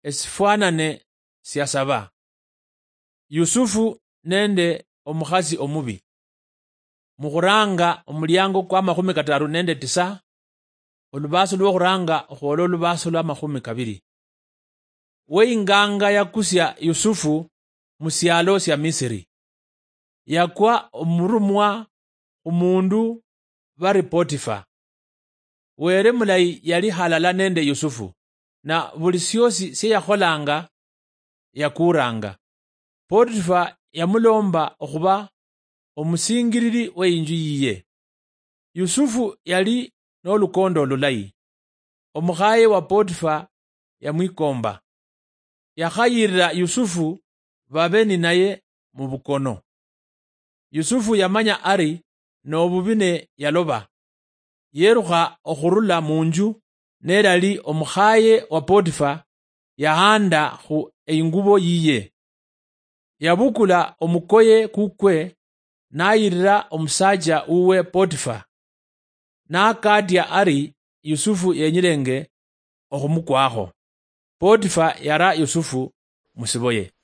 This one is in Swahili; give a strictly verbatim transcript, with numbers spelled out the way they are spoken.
esifanane siyasaba. Yusufu nende omukhasi omubi. Mukhuranga omulyango kwa makhumi kataru nende tisa, olubaso lwo khuranga khwola olubaso lwa makhumi kabiri. Weinganga yakusya Yusufu musyalo sya Misiri. Yakwa omurumwa umundu bari Potifa. Were mulayi yali halala nende Yusufu, na buli syosi sye yakholanga yakuranga. Potifa yamulomba okhuba omusingiriri w'inju yiye. Yusufu yali n'olukondo olulayi. Omukhaye wa Potifa yamwikomba. Yakhayirira Yusufu babe ni naye mu bukono. Yusufu yamanya ari n'obubine yaloba. Yerukha okhurula munju nerali omukhaye wa Potifa yahanda khu eingubo yiye. Yabukula omukoye kukwe nayirira omusaja uwe Potifa. Nakatya ari Yusufu yenyilenge okhumukwakho. Potifa yara Yusufu musiboye.